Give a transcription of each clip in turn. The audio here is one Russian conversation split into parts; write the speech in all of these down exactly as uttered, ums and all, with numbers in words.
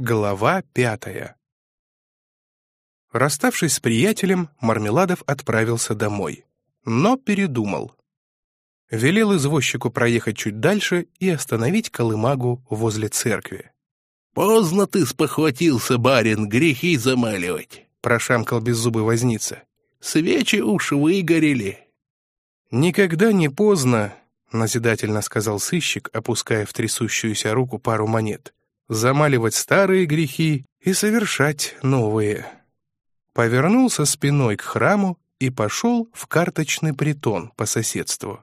Глава пятая. Расставшись с приятелем, Мармеладов отправился домой, но передумал. Велел извозчику проехать чуть дальше и остановить колымагу возле церкви. «Поздно ты спохватился, барин, грехи замаливать», — прошамкал беззубый возница. «Свечи уж выгорели». «Никогда не поздно», — назидательно сказал сыщик, опуская в трясущуюся руку пару монет, «замаливать старые грехи и совершать новые». Повернулся спиной к храму и пошел в карточный притон по соседству.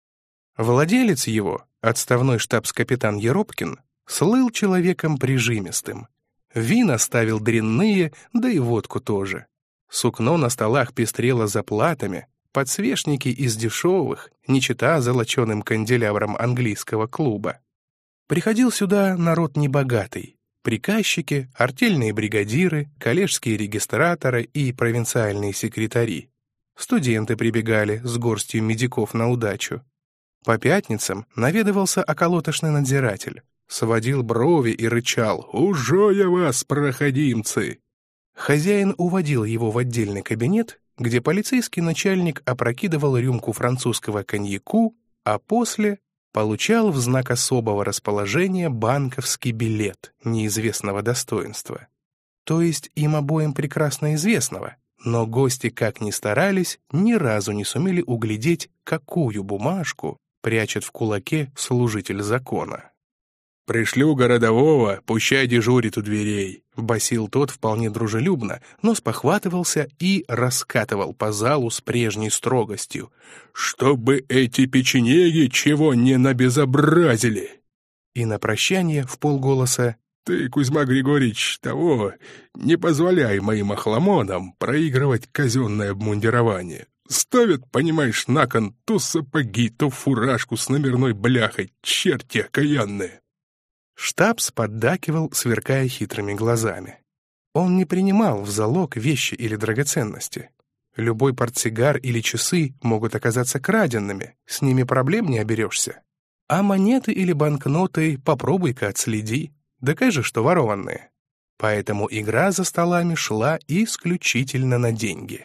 Владелец его, отставной штабс-капитан Еропкин, слыл человеком прижимистым. Вина ставил дрянные, да и водку тоже. Сукно на столах пестрело заплатами, подсвечники из дешевых, не чета золоченым канделябром английского клуба. Приходил сюда народ небогатый. Приказчики, артельные бригадиры, коллежские регистраторы и провинциальные секретари. Студенты прибегали с горстью медиков на удачу. По пятницам наведывался околоточный надзиратель, сводил брови и рычал: «Уже я вас, проходимцы!». Хозяин уводил его в отдельный кабинет, где полицейский начальник опрокидывал рюмку французского коньяку, а после получал в знак особого расположения банковский билет неизвестного достоинства. То есть им обоим прекрасно известного, но гости, как ни старались, ни разу не сумели углядеть, какую бумажку прячет в кулаке служитель закона. «Пришлю городового, пущай дежурит у дверей», — басил тот вполне дружелюбно, но спохватывался и раскатывал по залу с прежней строгостью. «Чтобы эти печенеги чего не набезобразили!» И на прощание вполголоса: «Ты, Кузьма Григорьевич, того, не позволяй моим охламонам проигрывать казенное обмундирование. Ставят, понимаешь, на кон то сапоги, то фуражку с номерной бляхой, черти окаянные». Штабс поддакивал, сверкая хитрыми глазами. Он не принимал в залог вещи или драгоценности. Любой портсигар или часы могут оказаться краденными, с ними проблем не оберешься. А монеты или банкноты попробуй-ка отследи, докажи, что ворованные. Поэтому игра за столами шла исключительно на деньги.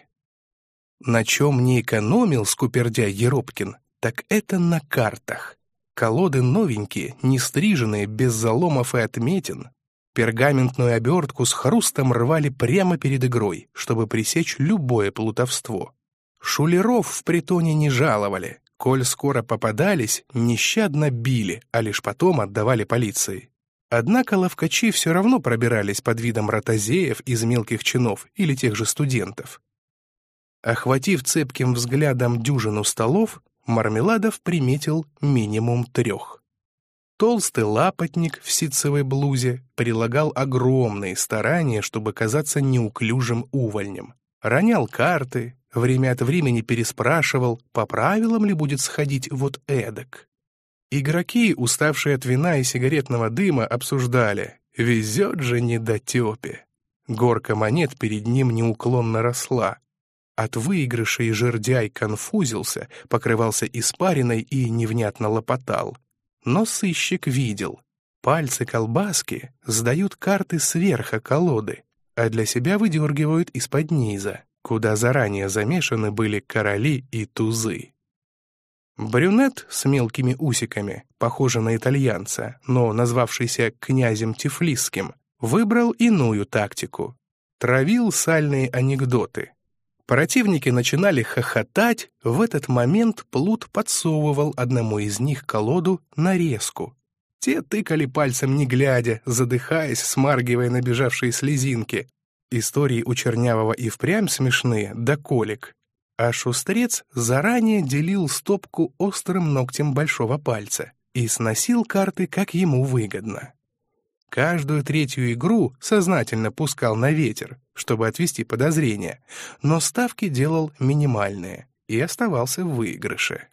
На чем не экономил скупердяй Еропкин, так это на картах. Колоды новенькие, не стриженные, без заломов и отметин. Пергаментную обертку с хрустом рвали прямо перед игрой, чтобы пресечь любое плутовство. Шулеров в притоне не жаловали. Коль скоро попадались, нещадно били, а лишь потом отдавали полиции. Однако ловкачи все равно пробирались под видом ротозеев из мелких чинов или тех же студентов. Охватив цепким взглядом дюжину столов, Мармеладов приметил минимум трех. Толстый лапотник в ситцевой блузе прилагал огромные старания, чтобы казаться неуклюжим увольнем. Ронял карты, время от времени переспрашивал, по правилам ли будет сходить вот эдак. Игроки, уставшие от вина и сигаретного дыма, обсуждали: «Везет же недотепе». Горка монет перед ним неуклонно росла. От выигрышей жердяй конфузился, покрывался испариной и невнятно лопотал. Но сыщик видел: пальцы колбаски сдают карты сверху колоды, а для себя выдергивают из-под низа, куда заранее замешаны были короли и тузы. Брюнет с мелкими усиками, похожий на итальянца, но назвавшийся князем Тифлисским, выбрал иную тактику. Травил сальные анекдоты. Противники начинали хохотать, в этот момент плут подсовывал одному из них колоду нарезку. Те тыкали пальцем не глядя, задыхаясь, смаргивая набежавшие слезинки. Истории у Чернявого и впрямь смешные, да колик. А шустрец заранее делил стопку острым ногтем большого пальца и сносил карты, как ему выгодно. Каждую третью игру сознательно пускал на ветер, чтобы отвести подозрения, но ставки делал минимальные и оставался в выигрыше.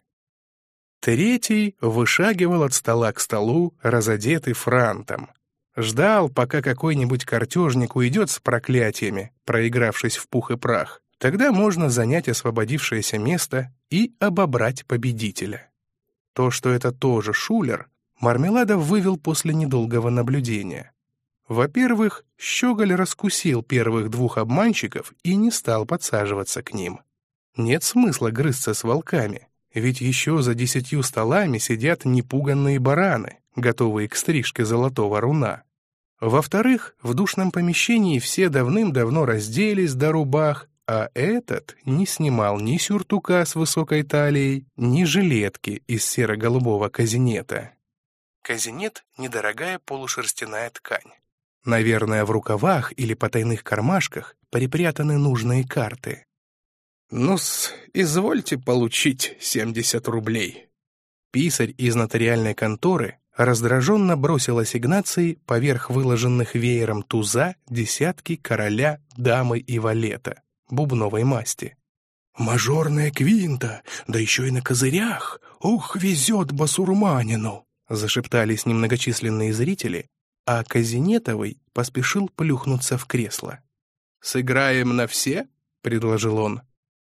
Третий вышагивал от стола к столу, разодетый франтом. Ждал, пока какой-нибудь картежник уйдет с проклятиями, проигравшись в пух и прах. Тогда можно занять освободившееся место и обобрать победителя. То, что это тоже шулер, Мармеладов вывел после недолгого наблюдения. Во-первых, Щеголь раскусил первых двух обманщиков и не стал подсаживаться к ним. Нет смысла грызться с волками, ведь еще за десятью столами сидят непуганные бараны, готовые к стрижке золотого руна. Во-вторых, в душном помещении все давным-давно разделись до рубах, а этот не снимал ни сюртука с высокой талией, ни жилетки из серо-голубого казинета. Казинет — недорогая полушерстяная ткань. Наверное, в рукавах или потайных кармашках припрятаны нужные карты. «Ну-с, извольте получить семьдесят рублей». Писарь из нотариальной конторы раздраженно бросил ассигнации поверх выложенных веером туза, десятки, короля, дамы и валета бубновой масти. «Мажорная квинта, да еще и на козырях! Ух, везет басурманину!» — зашептались немногочисленные зрители, а Казинетовый поспешил плюхнуться в кресло. «Сыграем на все?» — предложил он.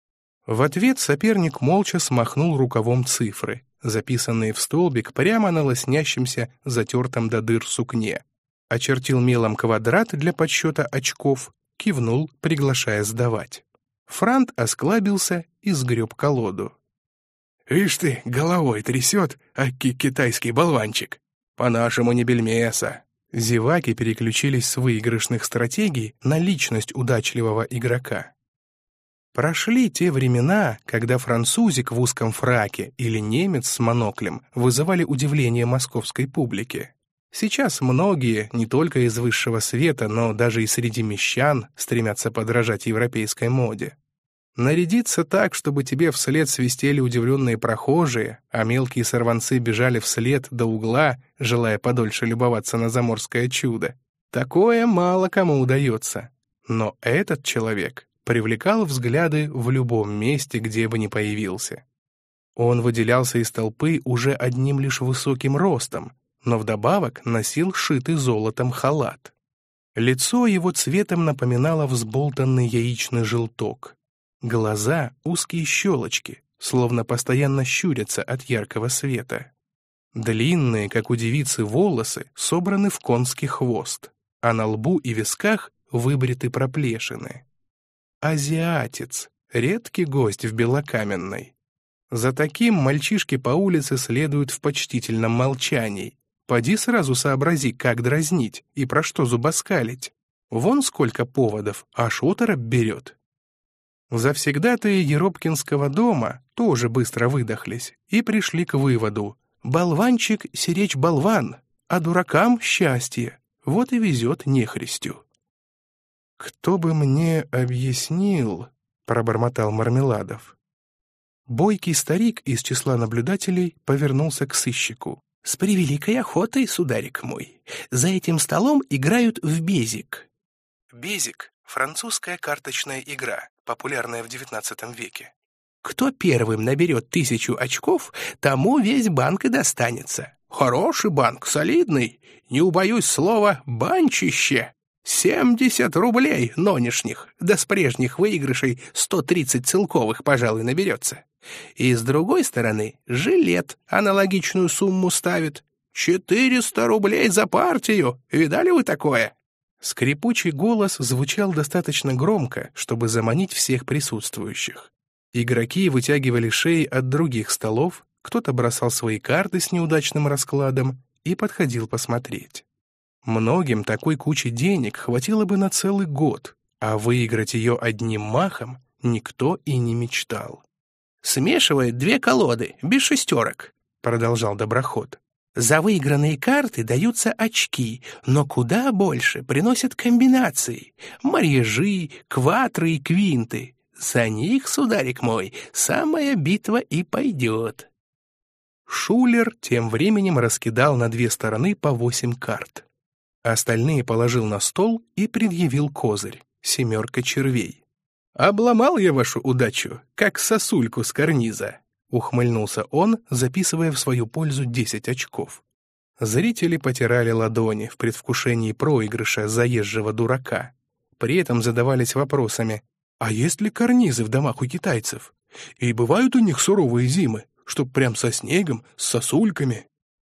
В ответ соперник молча смахнул рукавом цифры, записанные в столбик прямо на лоснящемся, затертом до дыр сукне, очертил мелом квадрат для подсчета очков, кивнул, приглашая сдавать. Франт осклабился и сгреб колоду. «Ишь ты, головой трясет, аки китайский болванчик! По-нашему не бельмеса!» Зеваки переключились с выигрышных стратегий на личность удачливого игрока. Прошли те времена, когда французик в узком фраке или немец с моноклем вызывали удивление московской публики. Сейчас многие, не только из высшего света, но даже и среди мещан, стремятся подражать европейской моде. Нарядиться так, чтобы тебе вслед свистели удивленные прохожие, а мелкие сорванцы бежали вслед до угла, желая подольше любоваться на заморское чудо. Такое мало кому удается. Но этот человек привлекал взгляды в любом месте, где бы ни появился. Он выделялся из толпы уже одним лишь высоким ростом, но вдобавок носил шитый золотом халат. Лицо его цветом напоминало взболтанный яичный желток. Глаза — узкие щелочки, словно постоянно щурятся от яркого света. Длинные, как у девицы, волосы собраны в конский хвост, а на лбу и висках выбриты проплешины. Азиатец, редкий гость в Белокаменной. За таким мальчишки по улице следуют в почтительном молчании. Поди сразу сообрази, как дразнить и про что зубоскалить. Вон сколько поводов, аж оторопь берет. Завсегдатаи Еропкинского дома тоже быстро выдохлись и пришли к выводу: болванчик сиречь болван, а дуракам счастье, вот и везет нехристю. «Кто бы мне объяснил?» — пробормотал Мармеладов. Бойкий старик из числа наблюдателей повернулся к сыщику. «С превеликой охотой, сударик мой. За этим столом играют в безик». Безик — французская карточная игра, популярная в девятнадцатом веке. «Кто первым наберет тысячу очков, тому весь банк и достанется. Хороший банк, солидный, не убоюсь слова «банчище». семьдесят рублей нонешних, да с прежних выигрышей сто тридцать целковых, пожалуй, наберется. И с другой стороны, жилет аналогичную сумму ставит. четыреста рублей за партию. Видали вы такое?» Скрипучий голос звучал достаточно громко, чтобы заманить всех присутствующих. Игроки вытягивали шеи от других столов, кто-то бросал свои карты с неудачным раскладом и подходил посмотреть. Многим такой кучи денег хватило бы на целый год, а выиграть ее одним махом никто и не мечтал. «Смешивает две колоды, без шестерок», — продолжал доброход. «За выигранные карты даются очки, но куда больше приносят комбинации, марьяжи, кватры и квинты. За них, сударик мой, самая битва и пойдет». Шулер тем временем раскидал на две стороны по восемь карт. Остальные положил на стол и предъявил козырь — семерка червей. «Обломал я вашу удачу, как сосульку с карниза», — ухмыльнулся он, записывая в свою пользу десять очков. Зрители потирали ладони в предвкушении проигрыша заезжего дурака. При этом задавались вопросами: «А есть ли карнизы в домах у китайцев? И бывают у них суровые зимы, чтоб прям со снегом, с сосульками?»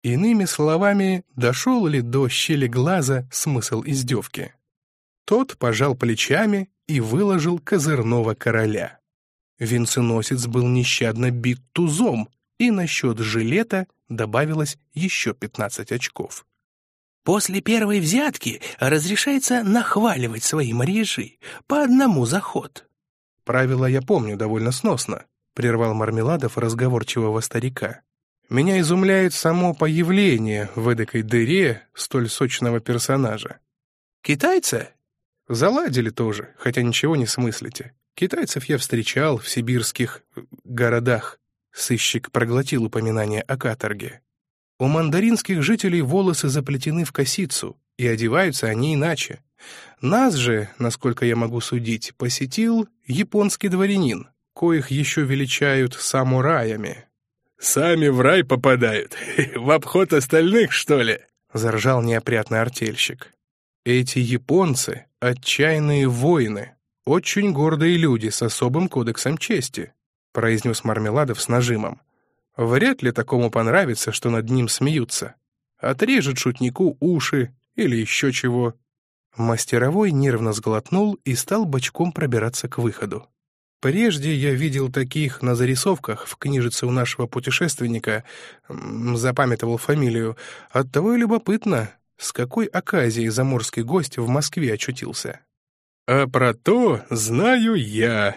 Иными словами, дошел ли до щели глаза смысл издевки? Тот пожал плечами и выложил козырного короля. Венценосец был нещадно бит тузом, и на счет жилета добавилось еще пятнадцать очков. После первой взятки разрешается нахваливать свои марьяжи по одному за ход. Правила я помню довольно сносно, прервал Мармеладов разговорчивого старика. Меня изумляет само появление в эдакой дыре столь сочного персонажа. Китайца? Заладили тоже, хотя ничего не смыслите. Китайцев я встречал в сибирских городах. Сыщик проглотил упоминание о каторге. У мандаринских жителей волосы заплетены в косицу, и одеваются они иначе. Нас же, насколько я могу судить, посетил японский дворянин, коих еще величают самураями. «Сами в рай попадают, в обход остальных, что ли?» — заржал неопрятный артельщик. Эти японцы — отчаянные воины, очень гордые люди с особым кодексом чести, — произнес Мармеладов с нажимом. Вряд ли такому понравится, что над ним смеются. Отрежет шутнику уши или еще чего. Мастеровой нервно сглотнул и стал бочком пробираться к выходу. Прежде я видел таких на зарисовках в книжице у нашего путешественника, запамятовал фамилию. Оттого и любопытно, с какой оказией заморский гость в Москве очутился. «А про то знаю я».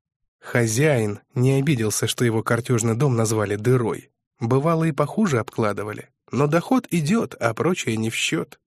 Хозяин не обиделся, что его картежный дом назвали дырой. Бывало, и похуже обкладывали. Но доход идет, а прочее не в счет.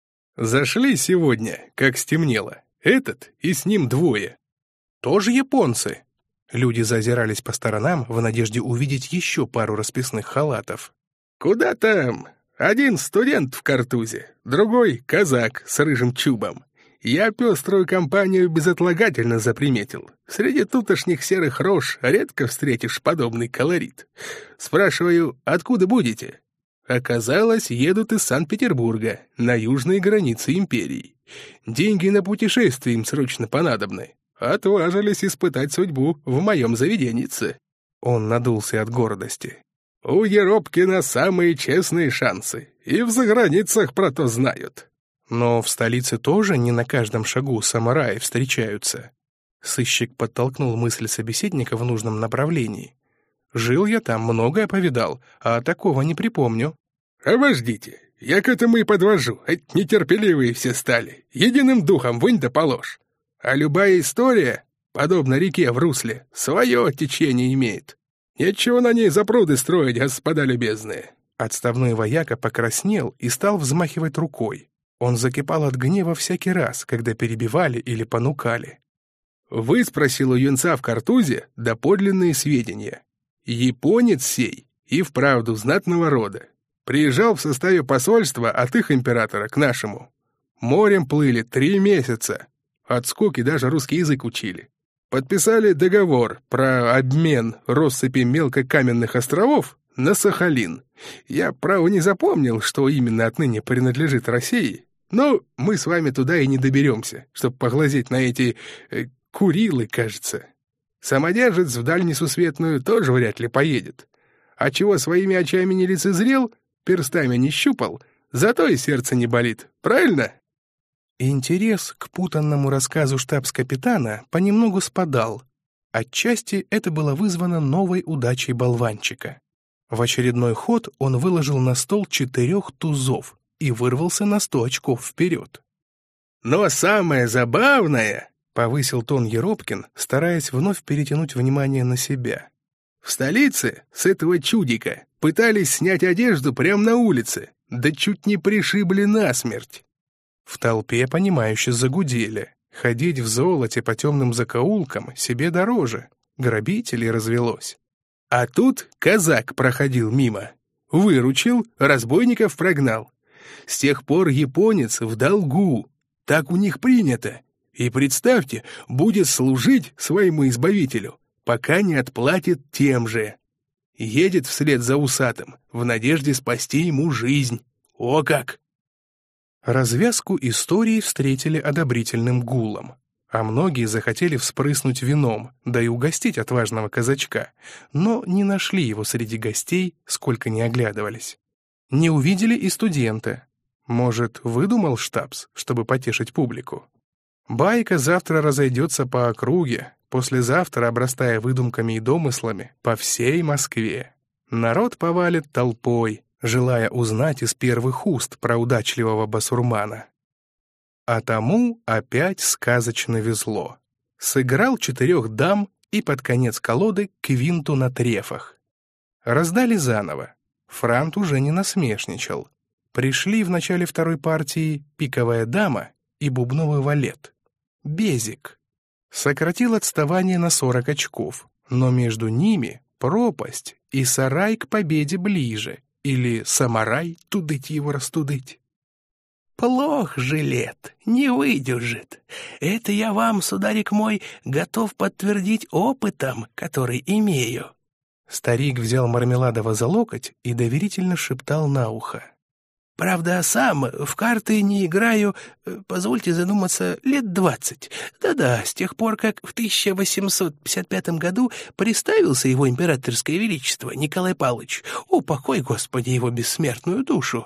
«Зашли сегодня, как стемнело. Этот и с ним двое». «Тоже японцы?» Люди зазирались по сторонам в надежде увидеть еще пару расписных халатов. «Куда там? Один студент в картузе, другой — казак с рыжим чубом. Я пеструю компанию безотлагательно заприметил. Среди тутошних серых рож редко встретишь подобный колорит. Спрашиваю, откуда будете? Оказалось, едут из Санкт-Петербурга, на южной границе империи. Деньги на путешествие им срочно понадобны. Отважились испытать судьбу в моем заведенице». Он надулся от гордости. «У Еропкина самые честные шансы, и в заграницах про то знают». Но в столице тоже не на каждом шагу самураи встречаются. Сыщик подтолкнул мысль собеседника в нужном направлении. Жил я там, многое повидал, а такого не припомню. «Обождите, я к этому и подвожу, ведь нетерпеливые все стали, единым духом вынь да положь. А любая история, подобно реке в русле, свое течение имеет. Нечего на ней запруды строить, господа любезные». Отставной вояка покраснел и стал взмахивать рукой. Он закипал от гнева всякий раз, когда перебивали или понукали. «Выспросил у юнца в картузе доподлинные сведения. Японец сей и вправду знатного рода. Приезжал в составе посольства от их императора к нашему. Морем плыли три месяца. От скуки даже русский язык учили. Подписали договор про обмен россыпи мелкокаменных островов на Сахалин. Я, право, не запомнил, что именно отныне принадлежит России. Но мы с вами туда и не доберемся, чтобы поглазеть на эти э, Курилы, кажется. Самодержец в даль несусветную тоже вряд ли поедет. А чего своими очами не лицезрел, перстами не щупал, зато и сердце не болит, правильно?» Интерес к путанному рассказу штабс-капитана понемногу спадал. Отчасти это было вызвано новой удачей болванчика. В очередной ход он выложил на стол четырех тузов и вырвался на сто очков вперед. «Но самое забавное», — повысил тон Еропкин, стараясь вновь перетянуть внимание на себя, «в столице с этого чудика пытались снять одежду прямо на улице, да чуть не пришибли насмерть». В толпе, понимающе загудели. Ходить в золоте по темным закоулкам себе дороже. Грабителей развелось. А тут казак проходил мимо. Выручил, разбойников прогнал. С тех пор японец в долгу. Так у них принято. И представьте, будет служить своему избавителю, пока не отплатит тем же. Едет вслед за усатым, в надежде спасти ему жизнь. О как! Развязку истории встретили одобрительным гулом, а многие захотели вспрыснуть вином, да и угостить отважного казачка, но не нашли его среди гостей, сколько ни оглядывались. Не увидели и студенты. Может, выдумал штабс, чтобы потешить публику? Байка завтра разойдется по округе, послезавтра обрастая выдумками и домыслами по всей Москве. Народ повалит толпой, желая узнать из первых уст про удачливого басурмана. А тому опять сказочно везло. Сыграл четырех дам и под конец колоды квинту на трефах. Раздали заново. Франт уже не насмешничал. Пришли в начале второй партии пиковая дама и бубновый валет. Безик. Сократил отставание на сорок очков, но между ними пропасть, и сарай к победе ближе, или самарай тудыть его растудыть. Плох жилет, не выдержит. Это я вам, сударик мой, готов подтвердить опытом, который имею. Старик взял Мармеладова за локоть и доверительно шептал на ухо. Правда, сам в карты не играю, позвольте задуматься, лет двадцать. Да-да, с тех пор, как в тысяча восемьсот пятьдесят пятом году приставился его императорское величество Николай Павлович. Упокой, Господи, его бессмертную душу.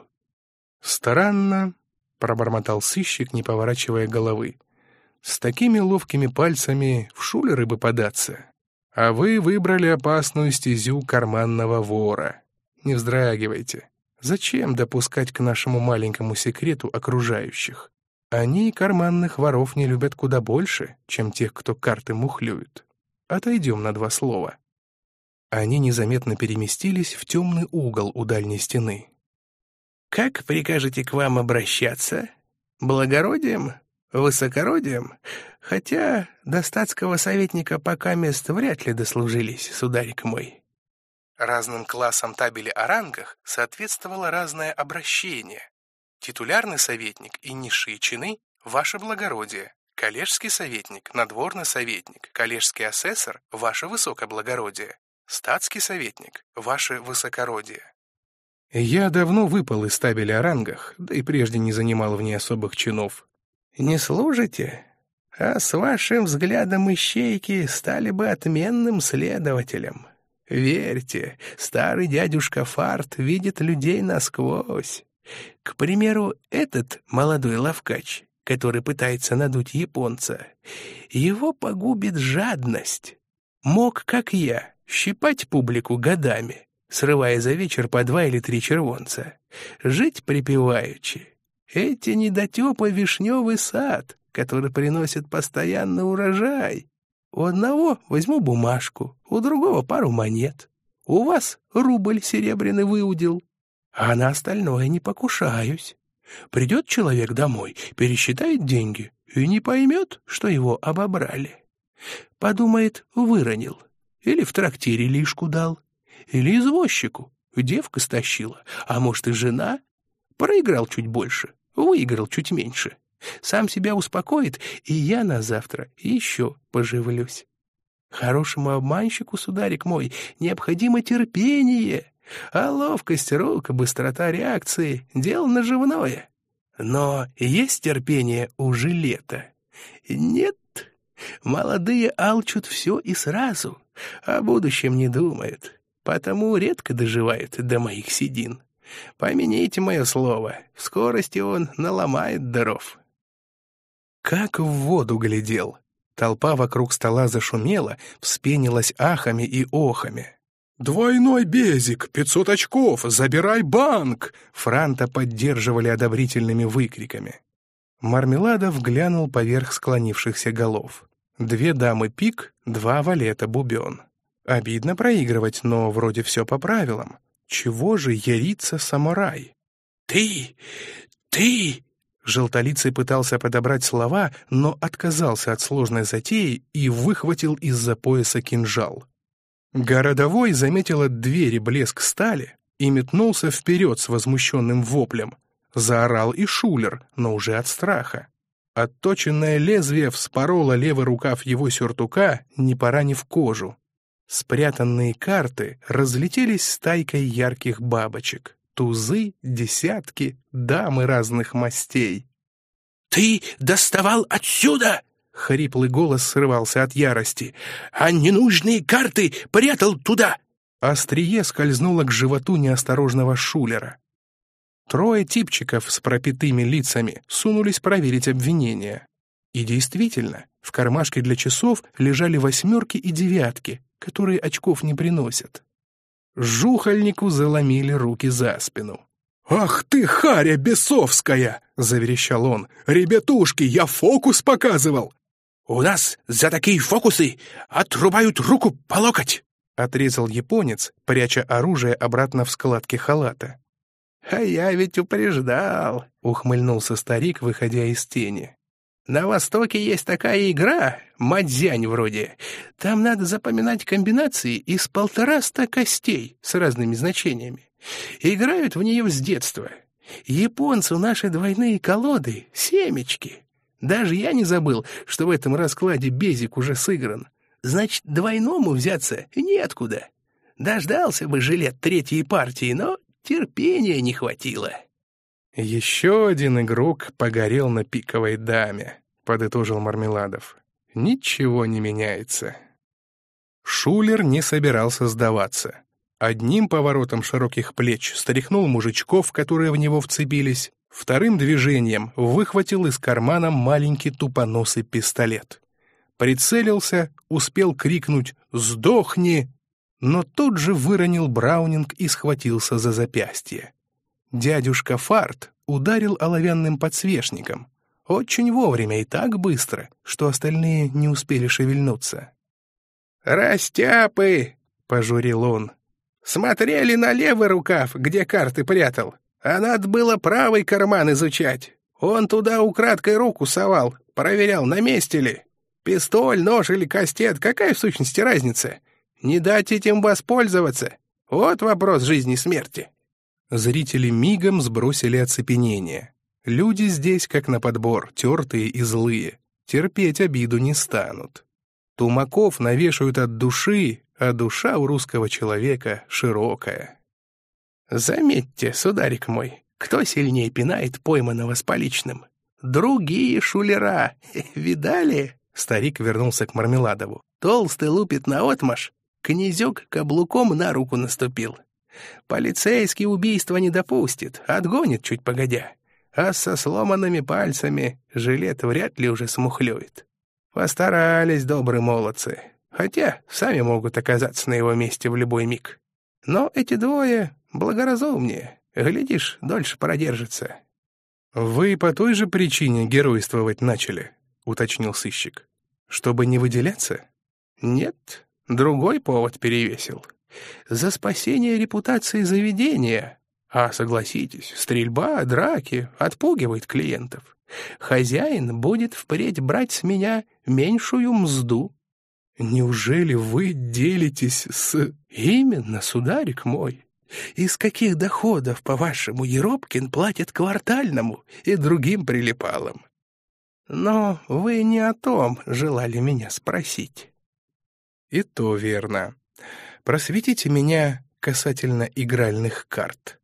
Странно, пробормотал сыщик, не поворачивая головы. С такими ловкими пальцами в шулеры бы податься. А вы выбрали опасную стезю карманного вора. Не вздрагивайте. Зачем допускать к нашему маленькому секрету окружающих? Они карманных воров не любят куда больше, чем тех, кто карты мухлюет. Отойдем на два слова. Они незаметно переместились в темный угол у дальней стены. «Как прикажете к вам обращаться? Благородием? Высокородием? Хотя до статского советника пока мест вряд ли дослужились, сударик мой». Разным классам табели о рангах соответствовало разное обращение. Титулярный советник и низшие чины — ваше благородие, коллежский советник, надворный советник, коллежский асессор — ваше высокоблагородие, статский советник — ваше высокородие. Я давно выпал из табели о рангах, да и прежде не занимал в ней особых чинов. «Не служите? А с вашим взглядом ищейки стали бы отменным следователем. Верьте, старый дядюшка Фарт видит людей насквозь. К примеру, этот молодой ловкач, который пытается надуть японца, его погубит жадность. Мог, как я, щипать публику годами, срывая за вечер по два или три червонца, жить припеваючи. Эти недотепы — вишневый сад, который приносит постоянный урожай. У одного возьму бумажку, у другого пару монет. У вас рубль серебряный выудил, а на остальное не покушаюсь. Придет человек домой, пересчитает деньги и не поймет, что его обобрали. Подумает, выронил, или в трактире лишку дал, или извозчику, девка стащила, а может и жена. Проиграл чуть больше, выиграл чуть меньше. Сам себя успокоит, и я на завтра еще поживлюсь. Хорошему обманщику, сударик мой, необходимо терпение, а ловкость рук, быстрота реакции — дело наживное. Но есть терпение у жилета? Нет. Молодые алчут все и сразу, о будущем не думают, потому редко доживают до моих седин. Помяните мое слово, в скорости он наломает дров». Как в воду глядел. Толпа вокруг стола зашумела, вспенилась ахами и охами. «Двойной безик, пятьсот очков, забирай банк!» Франта поддерживали одобрительными выкриками. Мармеладов глянул поверх склонившихся голов. Две дамы пик, два валета бубен. Обидно проигрывать, но вроде все по правилам. Чего же ярится самурай? «Ты! Ты!» Желтолицый пытался подобрать слова, но отказался от сложной затеи и выхватил из-за пояса кинжал. Городовой заметил от двери блеск стали и метнулся вперед с возмущенным воплем. Заорал и шулер, но уже от страха. Отточенное лезвие вспороло левый рукав его сюртука, не поранив кожу. Спрятанные карты разлетелись стайкой ярких бабочек. Тузы, десятки, дамы разных мастей. «Ты доставал отсюда!» — хриплый голос срывался от ярости. «А ненужные карты прятал туда!» Острие скользнуло к животу неосторожного шулера. Трое типчиков с пропитыми лицами сунулись проверить обвинения. И действительно, в кармашке для часов лежали восьмерки и девятки, которые очков не приносят. Жухольнику заломили руки за спину. «Ах ты, харя бесовская!» — заверещал он. «Ребятушки, я фокус показывал!» «У нас за такие фокусы отрубают руку по локоть!» — отрезал японец, пряча оружие обратно в складки халата. «А я ведь упреждал!» — ухмыльнулся старик, выходя из тени. «На Востоке есть такая игра, мадзянь вроде. Там надо запоминать комбинации из полтораста костей с разными значениями. Играют в нее с детства. Японцу наши двойные колоды — семечки. Даже я не забыл, что в этом раскладе безик уже сыгран. Значит, двойному взяться неоткуда. Дождался бы жилет третьей партии, но терпения не хватило». «Еще один игрок погорел на пиковой даме», — подытожил Мармеладов. «Ничего не меняется». Шулер не собирался сдаваться. Одним поворотом широких плеч стряхнул мужичков, которые в него вцепились, вторым движением выхватил из кармана маленький тупоносый пистолет. Прицелился, успел крикнуть «Сдохни!», но тут же выронил браунинг и схватился за запястье. Дядюшка Фарт ударил оловянным подсвечником. Очень вовремя и так быстро, что остальные не успели шевельнуться. «Растяпы!» — пожурил он. «Смотрели на левый рукав, где карты прятал, а надо было правый карман изучать. Он туда украдкой руку совал, проверял, на месте ли. Пистоль, нож или кастет, какая в сущности разница? Не дать этим воспользоваться. Вот вопрос жизни и смерти». Зрители мигом сбросили оцепенение. Люди здесь, как на подбор, тертые и злые. Терпеть обиду не станут. Тумаков навешают от души, а душа у русского человека широкая. «Заметьте, сударик мой, кто сильнее пинает пойманного с поличным? Другие шулера. Видали?» Старик вернулся к Мармеладову. «Толстый лупит наотмашь, князек каблуком на руку наступил. Полицейский убийства не допустит, отгонит чуть погодя. А со сломанными пальцами жилет вряд ли уже смухлюет. Постарались добрые молодцы, хотя сами могут оказаться на его месте в любой миг. Но эти двое благоразумнее, глядишь, дольше продержатся». «Вы по той же причине геройствовать начали?» — уточнил сыщик. «Чтобы не выделяться?» «Нет, другой повод перевесил. За спасение репутации заведения. А, согласитесь, стрельба, драки отпугивает клиентов. Хозяин будет впредь брать с меня меньшую мзду». «Неужели вы делитесь с...» «Именно, сударик мой. Из каких доходов, по-вашему, Еропкин платит квартальному и другим прилипалам? Но вы не о том желали меня спросить». «И то верно. Просветите меня касательно игральных карт».